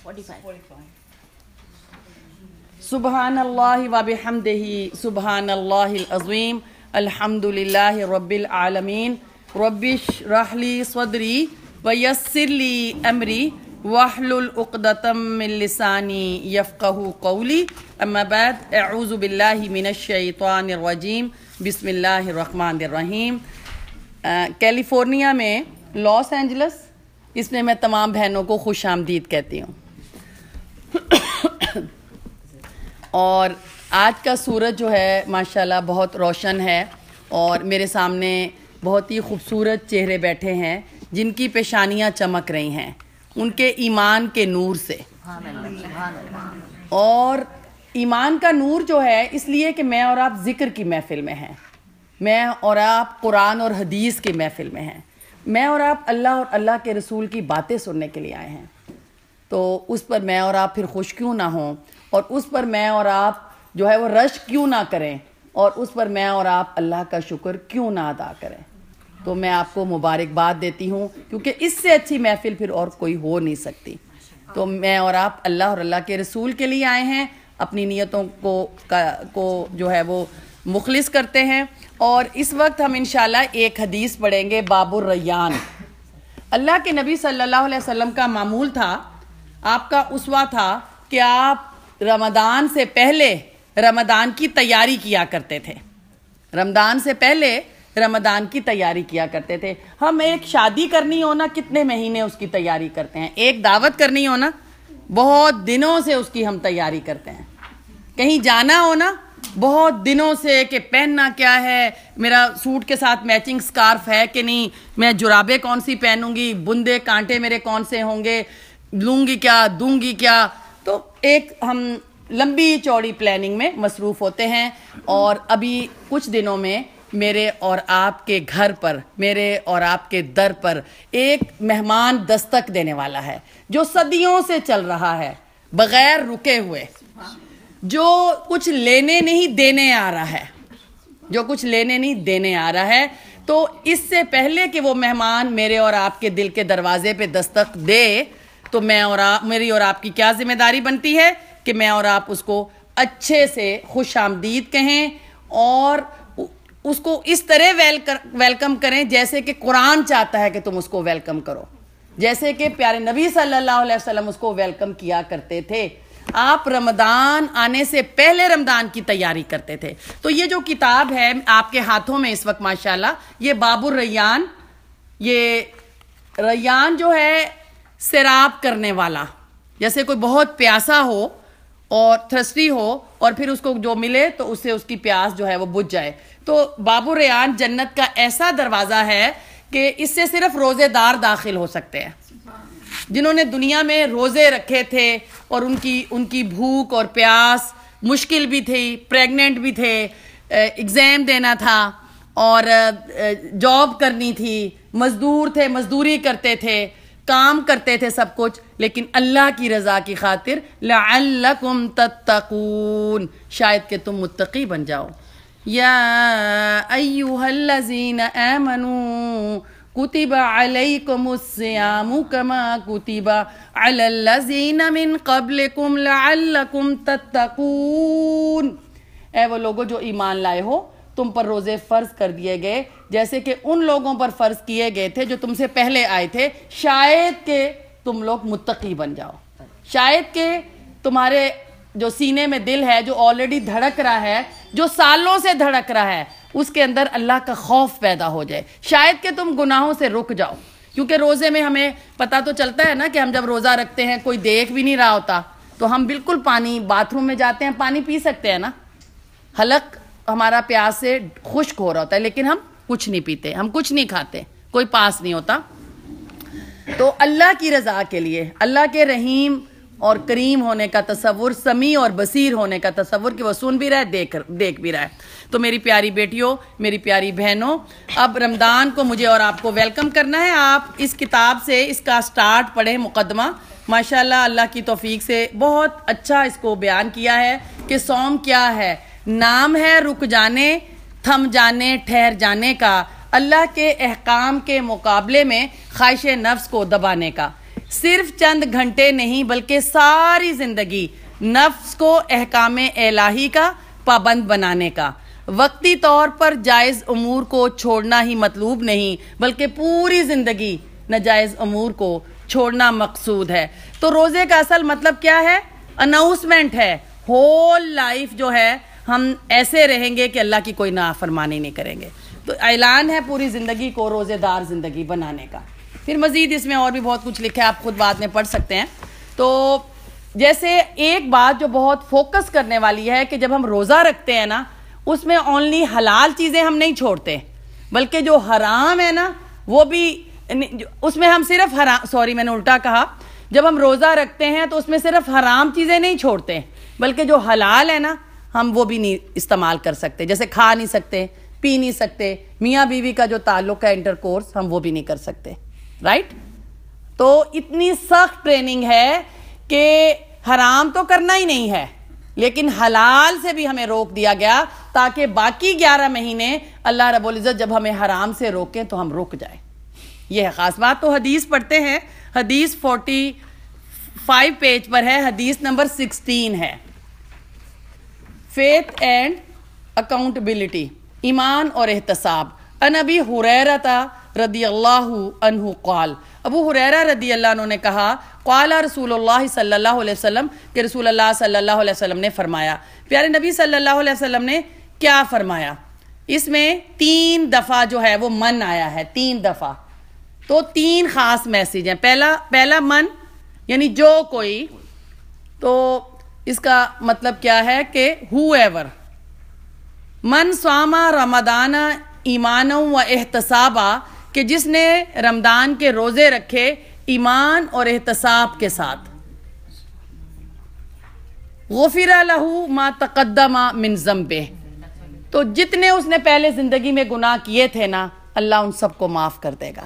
سبحان اللہ و بحمدہ سبحان اللہ العظیم الحمد للہ رب العالمین رب اشرح لی صدری ویسر لی امری واحلل عقدۃ من لسانی یفقہوا قولی اما بعد اعوذ باللہ من الشیطان الرجیم بسم اللہ الرحمن الرحیم۔ کیلیفورنیا میں لاس اینجلس، اس میں میں تمام بہنوں کو خوش آمدید کہتی ہوں۔ اور آج کا سورج جو ہے ماشاءاللہ بہت روشن ہے، اور میرے سامنے بہت ہی خوبصورت چہرے بیٹھے ہیں جن کی پیشانیاں چمک رہی ہیں ان کے ایمان کے نور سے۔ اور ایمان کا نور جو ہے اس لیے کہ میں اور آپ ذکر کی محفل میں ہیں، میں اور آپ قرآن اور حدیث کی محفل میں ہیں، میں اور آپ اللہ اور اللہ کے رسول کی باتیں سننے کے لیے آئے ہیں، تو اس پر میں اور آپ پھر خوش کیوں نہ ہوں، اور اس پر میں اور آپ جو ہے وہ رشک کیوں نہ کریں، اور اس پر میں اور آپ اللہ کا شکر کیوں نہ ادا کریں۔ تو میں آپ کو مبارکباد دیتی ہوں، کیونکہ اس سے اچھی محفل پھر اور کوئی ہو نہیں سکتی۔ تو میں اور آپ اللہ اور اللہ کے رسول کے لیے آئے ہیں، اپنی نیتوں کو جو ہے وہ مخلص کرتے ہیں۔ اور اس وقت ہم انشاءاللہ ایک حدیث پڑھیں گے، باب الریان۔ اللہ کے نبی صلی اللہ علیہ وسلم کا معمول تھا، آپ کا اسوہ تھا کہ آپ رمضان سے پہلے رمضان کی تیاری کیا کرتے تھے، رمضان سے پہلے رمضان کی تیاری کیا کرتے تھے۔ ہم ایک شادی کرنی ہونا کتنے مہینے اس کی تیاری کرتے ہیں، ایک دعوت کرنی ہونا بہت دنوں سے اس کی ہم تیاری کرتے ہیں، کہیں جانا ہونا بہت دنوں سے کہ پہننا کیا ہے، میرا سوٹ کے ساتھ میچنگ سکارف ہے کہ نہیں، میں جرابیں کون سی پہنوں گی، بندے کانٹے میرے کون سے ہوں گے، لوں گی کیا، دوں گی کیا۔ تو ایک ہم لمبی چوڑی پلاننگ میں مصروف ہوتے ہیں۔ اور ابھی کچھ دنوں میں میرے اور آپ کے گھر پر، میرے اور آپ کے در پر ایک مہمان دستک دینے والا ہے جو صدیوں سے چل رہا ہے بغیر رکے ہوئے، جو کچھ لینے نہیں دینے آ رہا ہے، جو کچھ لینے نہیں دینے آ رہا ہے۔ تو اس سے پہلے کہ وہ مہمان میرے اور آپ کے دل کے دروازے پہ دستک دے، تو میری اور آپ کی کیا ذمہ داری بنتی ہے کہ میں اور آپ اس کو اچھے سے خوش آمدید کہیں، اور اس کو اس طرح ویلکم کریں جیسے کہ قرآن چاہتا ہے کہ تم اس کو ویلکم کرو، جیسے کہ پیارے نبی صلی اللہ علیہ وسلم اس کو ویلکم کیا کرتے تھے۔ آپ رمضان آنے سے پہلے رمضان کی تیاری کرتے تھے۔ تو یہ جو کتاب ہے آپ کے ہاتھوں میں اس وقت ماشاءاللہ، یہ باب الریان، یہ ریان جو ہے سیراب کرنے والا، جیسے کوئی بہت پیاسا ہو اور تھرسٹی ہو اور پھر اس کو جو ملے تو اس سے اس کی پیاس جو ہے وہ بجھ جائے۔ تو باب الریان جنت کا ایسا دروازہ ہے کہ اس سے صرف روزے دار داخل ہو سکتے ہیں، جنہوں نے دنیا میں روزے رکھے تھے اور ان کی بھوک اور پیاس مشکل بھی تھی، پریگننٹ بھی تھے، ایگزام دینا تھا اور جاب کرنی تھی، مزدور تھے، مزدوری کرتے تھے، کام کرتے تھے سب کچھ، لیکن اللہ کی رضا کی خاطر لعلکم تتقون، شاید کہ تم متقی بن جاؤ۔ یا ایھا الذین آمنوا کتب علیکم الصیام کما کتب علی الذین من قبلکم لعلکم تتقون۔ اے وہ لوگوں جو ایمان لائے ہو، تم پر روزے فرض کر دیے گئے جیسے کہ ان لوگوں پر فرض کیے گئے تھے جو تم سے پہلے آئے تھے، شاید کہ تم لوگ متقی بن جاؤ، شاید کہ تمہارے جو سینے میں دل ہے، جو آلریڈی دھڑک رہا ہے، جو سالوں سے دھڑک رہا ہے، اس کے اندر اللہ کا خوف پیدا ہو جائے، شاید کہ تم گناہوں سے رک جاؤ۔ کیونکہ روزے میں ہمیں پتہ تو چلتا ہے نا کہ ہم جب روزہ رکھتے ہیں کوئی دیکھ بھی نہیں رہا ہوتا تو ہم بالکل پانی، باتھ روم میں جاتے ہیں پانی پی سکتے ہیں نا، حلق ہمارا پیاس سے خشک ہو رہا ہوتا ہے لیکن ہم کچھ نہیں پیتے، ہم کچھ نہیں کھاتے، کوئی پاس نہیں ہوتا۔ تو اللہ کی رضا کے لیے، اللہ کے رحیم اور کریم ہونے کا تصور، سمیع اور بصیر ہونے کا تصور کہ وہ سن بھی رہا ہے، دیکھ بھی رہا ہے۔ تو میری پیاری بیٹیوں، میری پیاری بہنوں، اب رمضان کو مجھے اور آپ کو ویلکم کرنا ہے۔ آپ اس کتاب سے اس کا سٹارٹ پڑھیں، مقدمہ ماشاءاللہ اللہ کی توفیق سے بہت اچھا اس کو بیان کیا ہے کہ صوم کیا ہے۔ نام ہے رک جانے، تھم جانے، ٹھہر جانے کا، اللہ کے احکام کے مقابلے میں خواہش نفس کو دبانے کا۔ صرف چند گھنٹے نہیں بلکہ ساری زندگی نفس کو احکام الہی کا پابند بنانے کا. وقتی طور پر جائز امور کو چھوڑنا ہی مطلوب نہیں بلکہ پوری زندگی ناجائز امور کو چھوڑنا مقصود ہے. تو روزے کا اصل مطلب کیا ہے؟ اناؤنسمنٹ ہے. ہول لائف جو ہے ہم ایسے رہیں گے کہ اللہ کی کوئی نافرمانی نہیں کریں گے. تو اعلان ہے پوری زندگی کو روزے دار زندگی بنانے کا. پھر مزید اس میں اور بھی بہت کچھ لکھا ہے, آپ خود بعد میں پڑھ سکتے ہیں. تو جیسے ایک بات جو بہت فوکس کرنے والی ہے کہ جب ہم روزہ رکھتے ہیں نا, اس میں اونلی حلال چیزیں ہم نہیں چھوڑتے بلکہ جو حرام ہے نا وہ بھی, اس میں ہم صرف میں نے الٹا کہا, جب ہم روزہ رکھتے ہیں تو اس میں صرف حرام چیزیں نہیں چھوڑتے بلکہ جو حلال ہے نا ہم وہ بھی نہیں استعمال کر سکتے. جیسے کھا نہیں سکتے, پی نہیں سکتے, میاں بیوی کا جو تعلق ہے انٹر کورس ہم وہ بھی نہیں کر سکتے, رائٹ. تو اتنی سخت ٹریننگ ہے کہ حرام تو کرنا ہی نہیں ہے لیکن حلال سے بھی ہمیں روک دیا گیا تاکہ باقی 11 مہینے اللہ رب العزت جب ہمیں حرام سے روکیں تو ہم رک جائیں. یہ ہے خاص بات. تو حدیث پڑھتے ہیں. حدیث 45 پیج پر ہے, حدیث نمبر 16 ہے. فیتھ اینڈ اکاؤنٹیبلٹی, ایمان اور احتساب. ان ابی ہریرہ رضی اللہ عنہ قال, ابو ہریرہ رضی اللہ عنہ نے کہا, قال رسول اللہ صلی اللہ علیہ وسلم, کہ رسول اللہ صلی اللہ علیہ وسلم نے فرمایا. پیارے نبی صلی اللہ علیہ وسلم نے کیا فرمایا؟ اس میں 3 دفعہ جو ہے وہ من آیا ہے, 3 دفعہ. تو 3 خاص میسیج ہیں. پہلا من یعنی جو کوئی, تو اس کا مطلب کیا ہے کہ ہو ایور من صاما رمضان ایمانا و احتسابا, کہ جس نے رمضان کے روزے رکھے ایمان اور احتساب کے ساتھ, غفر لہ ما تقدم من ذنبہ, تو جتنے اس نے پہلے زندگی میں گناہ کیے تھے نا اللہ ان سب کو معاف کر دے گا.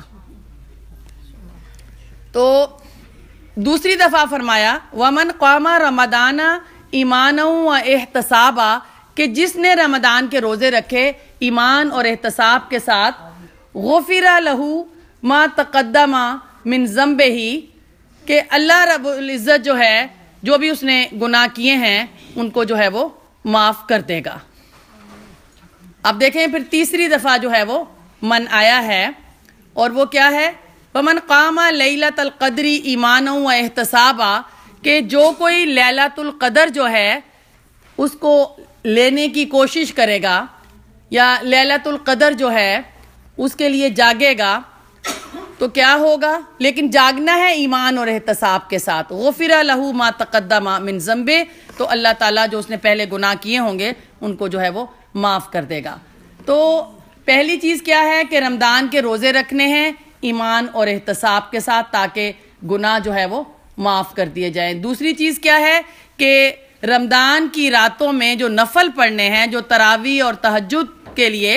تو دوسری دفعہ فرمایا ومن قام رمضان ایمانا و احتسابا, کہ جس نے رمضان کے روزے رکھے ایمان اور احتساب کے ساتھ, غفر لہ ما تقدم من ذنبہ, کہ اللہ رب العزت جو ہے جو بھی اس نے گناہ کیے ہیں ان کو جو ہے وہ معاف کر دے گا. اب دیکھیں پھر تیسری دفعہ جو ہے وہ من آیا ہے, اور وہ کیا ہے؟ ومن قام لیلۃ القدر ایمانا و احتسابا, کہ جو کوئی لیلۃ القدر جو ہے اس کو لینے کی کوشش کرے گا یا لیلۃ القدر جو ہے اس کے لیے جاگے گا تو کیا ہوگا؟ لیکن جاگنا ہے ایمان اور احتساب کے ساتھ. غفر لہ ما تقدم من ذنبہ, تو اللہ تعالیٰ جو اس نے پہلے گناہ کیے ہوں گے ان کو جو ہے وہ معاف کر دے گا. تو پہلی چیز کیا ہے کہ رمضان کے روزے رکھنے ہیں ایمان اور احتساب کے ساتھ تاکہ گناہ جو ہے وہ معاف کر دیے جائیں. دوسری چیز کیا ہے کہ رمضان کی راتوں میں جو نفل پڑھنے ہیں, جو تراویح اور تہجد کے لیے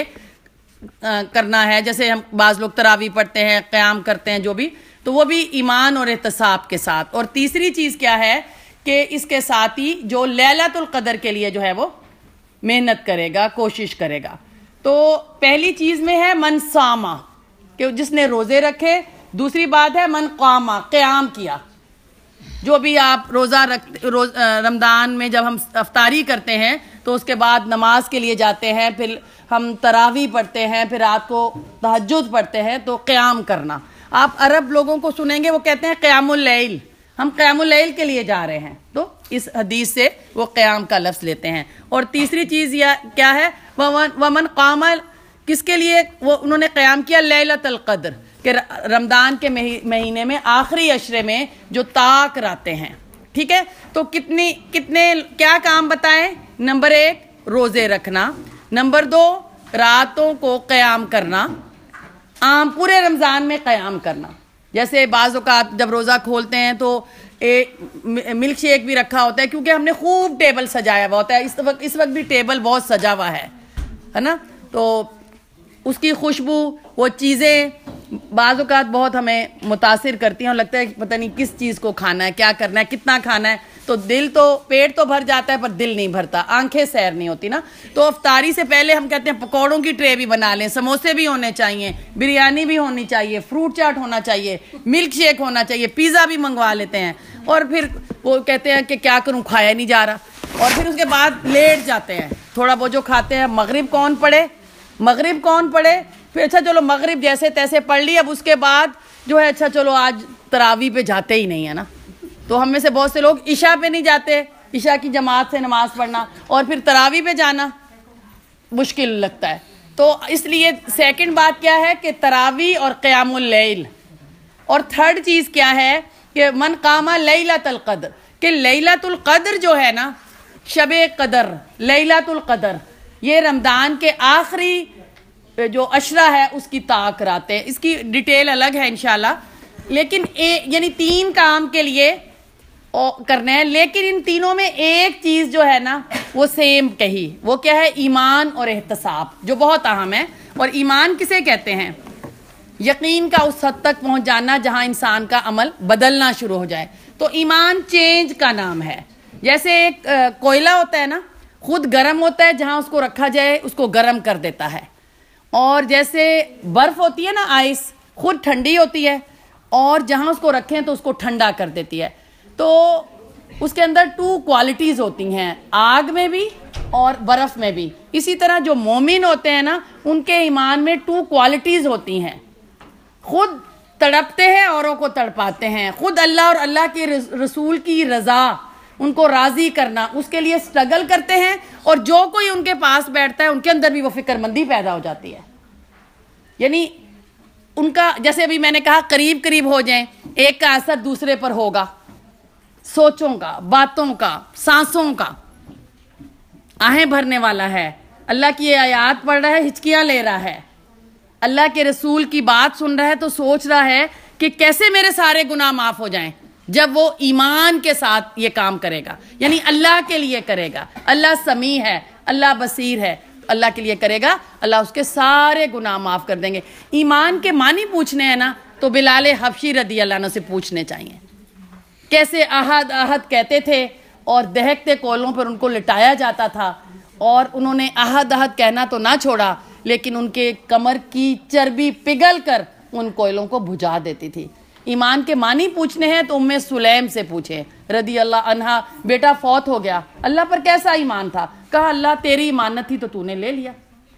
کرنا ہے, جیسے ہم بعض لوگ تراویح پڑھتے ہیں, قیام کرتے ہیں جو بھی, تو وہ بھی ایمان اور احتساب کے ساتھ. اور تیسری چیز کیا ہے کہ اس کے ساتھ ہی جو لیلۃ القدر کے لیے جو ہے وہ محنت کرے گا, کوشش کرے گا. تو پہلی چیز میں ہے من صاما, کہ جس نے روزے رکھے. دوسری بات ہے من قاما, قیام کیا. جو بھی آپ رمضان میں جب ہم افطاری کرتے ہیں تو اس کے بعد نماز کے لیے جاتے ہیں, پھر ہم تراویح پڑھتے ہیں, پھر رات کو تہجد پڑھتے ہیں, تو قیام کرنا. آپ عرب لوگوں کو سنیں گے وہ کہتے ہیں قیام اللیل, ہم قیام اللیل کے لیے جا رہے ہیں, تو اس حدیث سے وہ قیام کا لفظ لیتے ہیں. اور تیسری چیز کیا ہے؟ ومن قام, کس کے لیے وہ انہوں نے قیام کیا؟ لیلۃ القدر, کہ رمضان کے مہینے میں آخری عشرے میں جو طاق راتیں ہیں. ٹھیک ہے, تو کتنے کیا کام بتائیں؟ نمبر 1 روزے رکھنا, نمبر 2 راتوں کو قیام کرنا, عام پورے رمضان میں قیام کرنا. جیسے بعض اوقات جب روزہ کھولتے ہیں تو ملک شیک بھی رکھا ہوتا ہے کیونکہ ہم نے خوب ٹیبل سجایا ہوا ہوتا ہے. اس وقت بھی ٹیبل بہت سجا ہوا ہے نا, تو اس کی خوشبو, وہ چیزیں بعض اوقات بہت ہمیں متاثر کرتی ہیں اور لگتا ہے کہ پتہ نہیں کس چیز کو کھانا ہے, کیا کرنا ہے, کتنا کھانا ہے. تو پیٹ تو بھر جاتا ہے پر دل نہیں بھرتا, آنکھیں سیر نہیں ہوتی نا. تو افطاری سے پہلے ہم کہتے ہیں پکوڑوں کی ٹرے بھی بنا لیں, سموسے بھی ہونے چاہیے, بریانی بھی ہونی چاہیے, فروٹ چاٹ ہونا چاہیے, ملک شیک ہونا چاہیے, پیزا بھی منگوا لیتے ہیں, اور پھر وہ کہتے ہیں کہ کیا کروں, کھایا نہیں جا رہا, اور پھر اس کے بعد لیٹ جاتے ہیں, تھوڑا وہ جو کھاتے ہیں. مغرب کون پڑھے, پھر اچھا چلو مغرب جیسے تیسے پڑھ لی, اب اس کے بعد جو ہے اچھا چلو آج تراویح پہ جاتے ہی نہیں ہے نا. تو ہم میں سے بہت سے لوگ عشاء پہ نہیں جاتے, عشاء کی جماعت سے نماز پڑھنا, اور پھر تراویح پہ جانا مشکل لگتا ہے. تو اس لیے سیکنڈ بات کیا ہے کہ تراویح اور قیام اللیل. اور تھرڈ چیز کیا ہے کہ من قام لیلۃ القدر, کہ لیلۃ القدر جو ہے نا, شب قدر, لیلۃ القدر, یہ رمضان کے آخری جو عشرہ ہے اس کی طاق رات ہے. اس کی ڈیٹیل الگ ہے انشاءاللہ, لیکن یعنی 3 کام کے لیے کرنے ہیں, لیکن ان تینوں میں ایک چیز جو ہے نا وہ سیم کہی, وہ کیا ہے, ایمان اور احتساب, جو بہت اہم ہے. اور ایمان کسے کہتے ہیں؟ یقین کا اس حد تک پہنچ جانا جہاں انسان کا عمل بدلنا شروع ہو جائے. تو ایمان چینج کا نام ہے. جیسے ایک کوئلہ ہوتا ہے نا, خود گرم ہوتا ہے, جہاں اس کو رکھا جائے اس کو گرم کر دیتا ہے. اور جیسے برف ہوتی ہے نا, آئس, خود ٹھنڈی ہوتی ہے اور جہاں اس کو رکھیں تو اس کو ٹھنڈا کر دیتی ہے. تو اس کے اندر 2 کوالٹیز ہوتی ہیں, آگ میں بھی اور برف میں بھی. اسی طرح جو مومن ہوتے ہیں نا, ان کے ایمان میں 2 کوالٹیز ہوتی ہیں, خود تڑپتے ہیں اوروں کو تڑپاتے ہیں, خود اللہ اور اللہ کے رسول کی رضا, ان کو راضی کرنا, اس کے لیے سٹرگل کرتے ہیں, اور جو کوئی ان کے پاس بیٹھتا ہے ان کے اندر بھی وہ فکر مندی پیدا ہو جاتی ہے. یعنی ان کا, جیسے ابھی میں نے کہا, قریب قریب ہو جائیں, ایک کا اثر دوسرے پر ہوگا, سوچوں کا, باتوں کا, سانسوں کا. آہیں بھرنے والا ہے, اللہ کی آیات پڑھ رہا ہے, ہچکیاں لے رہا ہے, اللہ کے رسول کی بات سن رہا ہے تو سوچ رہا ہے کہ کیسے میرے سارے گناہ معاف ہو جائیں. جب وہ ایمان کے ساتھ یہ کام کرے گا, یعنی اللہ کے لیے کرے گا, اللہ سمیع ہے, اللہ بصیر ہے, اللہ کے لیے کرے گا, اللہ اس کے سارے گناہ معاف کر دیں گے. ایمان کے معنی پوچھنے ہیں نا تو بلال حبشی رضی اللہ عنہ سے پوچھنے چاہیے. کیسے احد احد کہتے تھے اور دہکتے کوئلوں پر ان کو لٹایا جاتا تھا, اور انہوں نے احد احد کہنا تو نہ چھوڑا, لیکن ان کے کمر کی چربی پگھل کر ان کوئلوں کو بجھا دیتی تھی. ایمان کے معنی پوچھنے ہیں تو ام سلیم سے پوچھیں رضی اللہ عنہا, بیٹا فوت ہو گیا, اللہ پر کیسا ایمان تھا؟ کہا اللہ تیری امانت تھی تو تو نے لے لیا.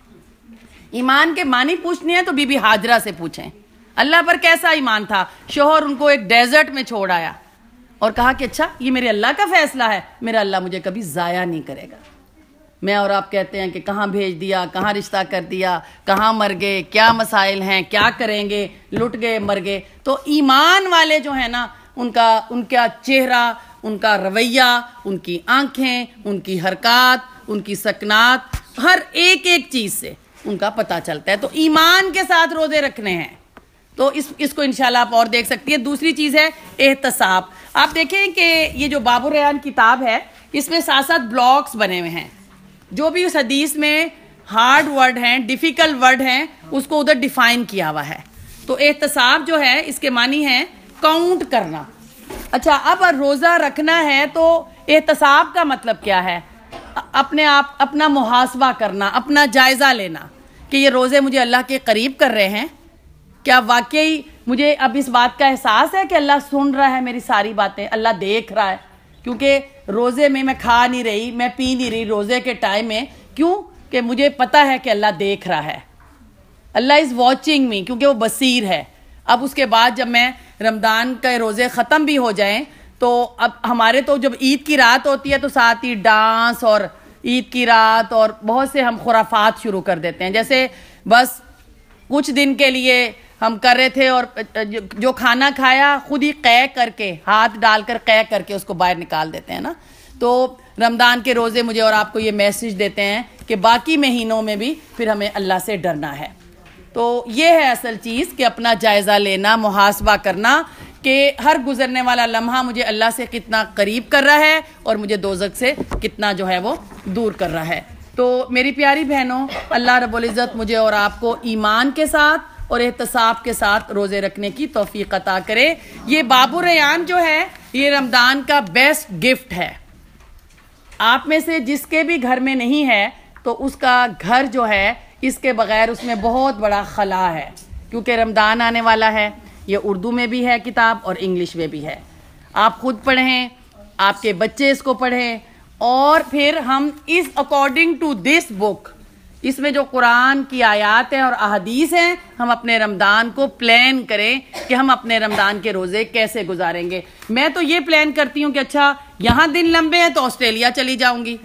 ایمان کے معنی پوچھنے ہیں تو بی بی ہاجرہ سے پوچھیں, اللہ پر کیسا ایمان تھا؟ شوہر ان کو ایک ڈیزرٹ میں چھوڑ آیا اور کہا کہ اچھا یہ میرے اللہ کا فیصلہ ہے, میرا اللہ مجھے کبھی ضائع نہیں کرے گا. میں اور آپ کہتے ہیں کہ کہاں بھیج دیا, کہاں رشتہ کر دیا, کہاں مر گئے, کیا مسائل ہیں, کیا کریں گے, لٹ گئے, مر گئے. تو ایمان والے جو ہیں نا, ان کا چہرہ, ان کا رویہ, ان کی آنکھیں, ان کی حرکات, ان کی سکنات, ہر ایک چیز سے ان کا پتہ چلتا ہے. تو ایمان کے ساتھ روزے رکھنے ہیں. تو اس کو انشاءاللہ آپ اور دیکھ سکتی ہیں. دوسری چیز ہے احتساب. آپ دیکھیں کہ یہ جو باب الریان کتاب ہے, اس میں 7 بلاکس بنے ہوئے ہیں. جو بھی اس حدیث میں ہارڈ ورڈ ہیں, ڈیفیکلٹ ورڈ ہیں, اس کو ادھر ڈیفائن کیا ہوا ہے. تو احتساب جو ہے اس کے معنی ہے کاؤنٹ کرنا. اچھا, اب روزہ رکھنا ہے تو احتساب کا مطلب کیا ہے؟ اپنے آپ اپنا محاسبہ کرنا, اپنا جائزہ لینا کہ یہ روزے مجھے اللہ کے قریب کر رہے ہیں. کیا واقعی مجھے اب اس بات کا احساس ہے کہ اللہ سن رہا ہے میری ساری باتیں, اللہ دیکھ رہا ہے؟ کیونکہ روزے میں کھا نہیں رہی, میں پی نہیں رہی روزے کے ٹائم میں, کیوں کہ مجھے پتا ہے کہ اللہ دیکھ رہا ہے, اللہ از واچنگ می, کیونکہ وہ بصیر ہے. اب اس کے بعد جب میں رمضان کے روزے ختم بھی ہو جائیں تو اب ہمارے تو جب عید کی رات ہوتی ہے تو ساتھ ہی ڈانس اور عید کی رات اور بہت سے ہم خرافات شروع کر دیتے ہیں. جیسے بس کچھ دن کے لیے ہم کر رہے تھے اور جو کھانا کھایا خود ہی قے کر کے, ہاتھ ڈال کر قے کر کے اس کو باہر نکال دیتے ہیں نا. تو رمضان کے روزے مجھے اور آپ کو یہ میسج دیتے ہیں کہ باقی مہینوں میں بھی پھر ہمیں اللہ سے ڈرنا ہے. تو یہ ہے اصل چیز کہ اپنا جائزہ لینا, محاسبہ کرنا کہ ہر گزرنے والا لمحہ مجھے اللہ سے کتنا قریب کر رہا ہے اور مجھے دوزخ سے کتنا جو ہے وہ دور کر رہا ہے. تو میری پیاری بہنوں, اللہ رب العزت مجھے اور آپ کو ایمان کے ساتھ اور احتساب کے ساتھ روزے رکھنے کی توفیق عطا کرے. یہ باب الریان جو ہے یہ رمضان کا بیسٹ گفٹ ہے. آپ میں سے جس کے بھی گھر میں نہیں ہے تو اس کا گھر جو ہے اس کے بغیر اس میں بہت بڑا خلا ہے, کیونکہ رمضان آنے والا ہے. یہ اردو میں بھی ہے کتاب اور انگلش میں بھی ہے. آپ خود پڑھیں, آپ کے بچے اس کو پڑھیں, اور پھر ہم اس اکارڈنگ ٹو دس بک, اس میں جو قرآن کی آیات ہیں اور احادیث ہیں, ہم اپنے رمضان کو پلان کریں کہ ہم اپنے رمضان کے روزے کیسے گزاریں گے. میں تو یہ پلان کرتی ہوں کہ اچھا یہاں دن لمبے ہیں تو آسٹریلیا چلی جاؤں گی,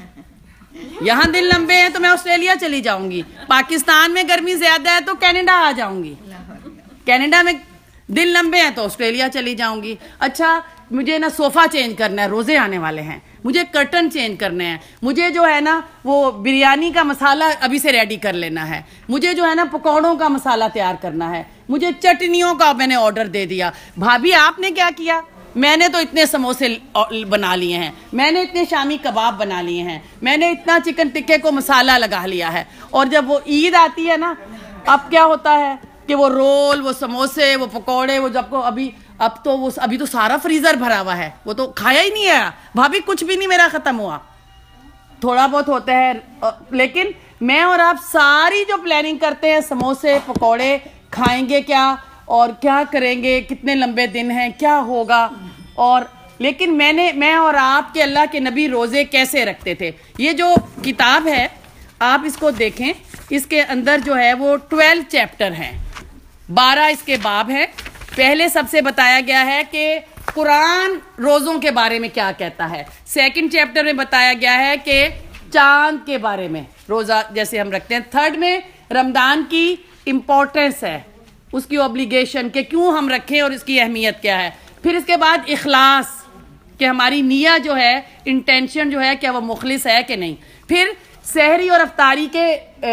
یہاں دن لمبے ہیں تو میں آسٹریلیا چلی جاؤں گی. پاکستان میں گرمی زیادہ ہے تو کینیڈا آ جاؤں گی, کینیڈا میں دن لمبے ہیں تو آسٹریلیا چلی جاؤں گی. اچھا مجھے نا صوفہ چینج کرنا ہے, روزے آنے والے ہیں, مجھے کرٹن چینج کرنے ہیں, مجھے جو ہے نا وہ بریانی کا مسالہ ابھی سے ریڈی کر لینا ہے, مجھے جو ہے نا پکوڑوں کا مسالہ تیار کرنا ہے, مجھے چٹنیوں کا میں نے آرڈر دے دیا. بھابھی آپ نے کیا کیا؟ میں نے تو اتنے سموسے بنا لیے ہیں, میں نے اتنے شامی کباب بنا لیے ہیں, میں نے اتنا چکن ٹکے کو مسالہ لگا لیا ہے. اور جب وہ عید آتی ہے نا, اب کیا ہوتا ہے کہ وہ رول, وہ سموسے, وہ پکوڑے, وہ جب کو ابھی تو سارا فریزر بھرا ہوا ہے, وہ تو کھایا ہی نہیں ہے. بھابھی کچھ بھی نہیں میرا ختم ہوا, تھوڑا بہت ہوتا ہے. لیکن میں اور آپ ساری جو پلاننگ کرتے ہیں, سموسے پکوڑے کھائیں گے کیا اور کیا کریں گے, کتنے لمبے دن ہیں, کیا ہوگا. اور لیکن میں اور آپ کے اللہ کے نبی روزے کیسے رکھتے تھے. یہ جو کتاب ہے آپ اس کو دیکھیں, اس کے اندر جو ہے وہ 12 چیپٹر ہیں, 12 اس کے باب ہیں. پہلے سب سے بتایا گیا ہے کہ قرآن روزوں کے بارے میں کیا کہتا ہے. سیکنڈ چیپٹر میں بتایا گیا ہے کہ چاند کے بارے میں, روزہ جیسے ہم رکھتے ہیں. تھرڈ میں رمضان کی امپورٹنس ہے, اس کی اوبلیگیشن کہ کیوں ہم رکھیں اور اس کی اہمیت کیا ہے. پھر اس کے بعد اخلاص, کہ ہماری نیت جو ہے, انٹینشن جو ہے, کیا وہ مخلص ہے کہ نہیں. پھر سحری اور افطاری کے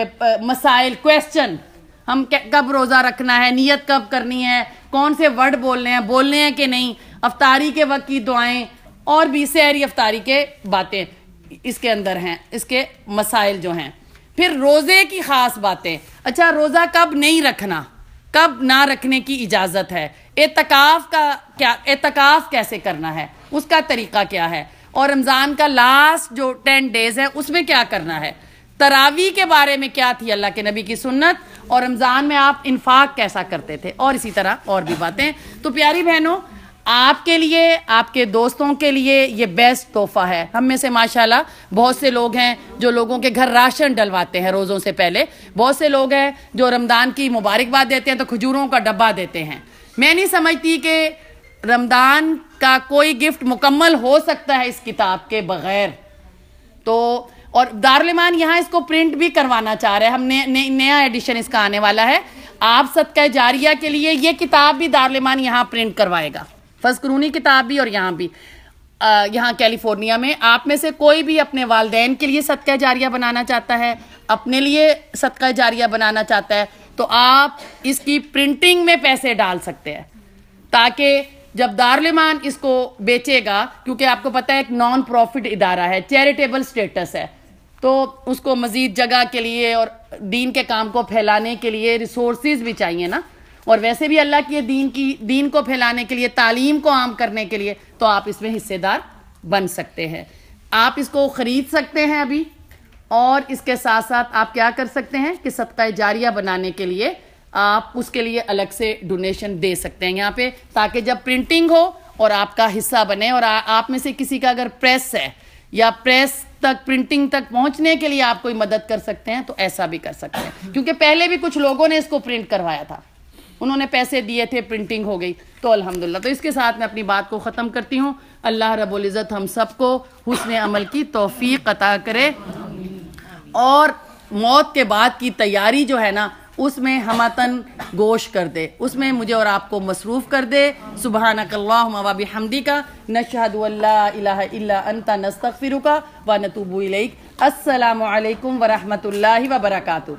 مسائل, کویسچن, ہم کب روزہ رکھنا ہے, نیت کب کرنی ہے, کون سے ورڈ بولنے ہیں کہ نہیں, افطاری کے وقت کی دعائیں, اور بھی سحری افطاری کے باتیں اس کے اندر ہیں, اس کے مسائل جو ہیں. پھر روزے کی خاص باتیں, اچھا روزہ کب نہیں رکھنا, کب نہ رکھنے کی اجازت ہے, اعتکاف کیسے کرنا ہے, اس کا طریقہ کیا ہے, اور رمضان کا لاسٹ جو 10 ڈیز ہے اس میں کیا کرنا ہے. تراویح کے بارے میں کیا تھی اللہ کے نبی کی سنت, اور رمضان میں آپ انفاق کیسا کرتے تھے, اور اسی طرح اور بھی باتیں. تو پیاری بہنوں, آپ کے لیے, آپ کے دوستوں کے لیے یہ بیسٹ تحفہ ہے. ہم میں سے ماشاءاللہ بہت سے لوگ ہیں جو لوگوں کے گھر راشن ڈلواتے ہیں روزوں سے پہلے, بہت سے لوگ ہیں جو رمضان کی مبارکباد دیتے ہیں تو کھجوروں کا ڈبہ دیتے ہیں. میں نہیں سمجھتی کہ رمضان کا کوئی گفٹ مکمل ہو سکتا ہے اس کتاب کے بغیر. تو اور دارالایمان یہاں اس کو پرنٹ بھی کروانا چاہ رہے ہیں, ہم نے نیا ایڈیشن اس کا آنے والا ہے. آپ صدقہ جاریہ کے لیے یہ کتاب بھی دارالایمان یہاں پرنٹ کروائے گا, فزقرونی کتاب بھی, اور یہاں بھی, یہاں کیلیفورنیا میں. آپ میں سے کوئی بھی اپنے والدین کے لیے صدقہ جاریہ بنانا چاہتا ہے, اپنے لیے صدقہ جاریہ بنانا چاہتا ہے, تو آپ اس کی پرنٹنگ میں پیسے ڈال سکتے ہیں, تاکہ جب دارالایمان اس کو بیچے گا, کیونکہ آپ کو پتہ ہے ایک نان پروفٹ ادارہ ہے, چیریٹیبل سٹیٹس ہے, تو اس کو مزید جگہ کے لیے اور دین کے کام کو پھیلانے کے لیے ریسورسز بھی چاہیے نا, اور ویسے بھی اللہ کی دین کو پھیلانے کے لیے, تعلیم کو عام کرنے کے لیے, تو آپ اس میں حصے دار بن سکتے ہیں. آپ اس کو خرید سکتے ہیں ابھی, اور اس کے ساتھ ساتھ آپ کیا کر سکتے ہیں کہ صدقہ جاریہ بنانے کے لیے آپ اس کے لیے الگ سے ڈونیشن دے سکتے ہیں یہاں پہ, تاکہ جب پرنٹنگ ہو اور آپ کا حصہ بنے, اور آپ میں سے کسی کا اگر پریس ہے یا پریس تک, پرنٹنگ تک پہنچنے کے لیے آپ کوئی مدد کر سکتے ہیں, تو ایسا بھی کر سکتے ہیں. کیونکہ پہلے بھی کچھ لوگوں نے اس کو پرنٹ کروایا تھا, انہوں نے پیسے دیے تھے, پرنٹنگ ہو گئی, تو الحمدللہ. تو اس کے ساتھ میں اپنی بات کو ختم کرتی ہوں. اللہ رب العزت ہم سب کو حسن عمل کی توفیق عطا کرے, اور موت کے بعد کی تیاری جو ہے نا اس میں ہمتن گوش کر دے, اس میں مجھے اور آپ کو مصروف کر دے. سبحانک اللہم و بحمدک, نشہد ان لا الہ الا انت, نستغفرک و نتوب الیک. السلام علیکم ورحمۃ اللہ وبرکاتہ.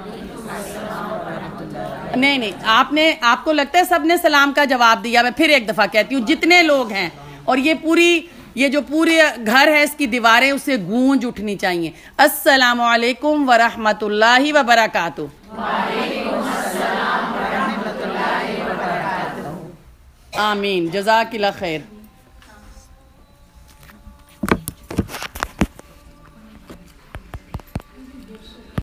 نہیں, آپ کو لگتا ہے سب نے سلام کا جواب دیا. میں پھر ایک دفعہ کہتی ہوں, جتنے لوگ ہیں, اور یہ جو پورے گھر ہے اس کی دیواریں, اسے گونج اٹھنی چاہیے. السلام علیکم ورحمۃ اللہ وبرکاتہ. وعلیکم السلام ورحمۃ اللہ وبرکاتہ. آمین. جزاک اللہ خیر.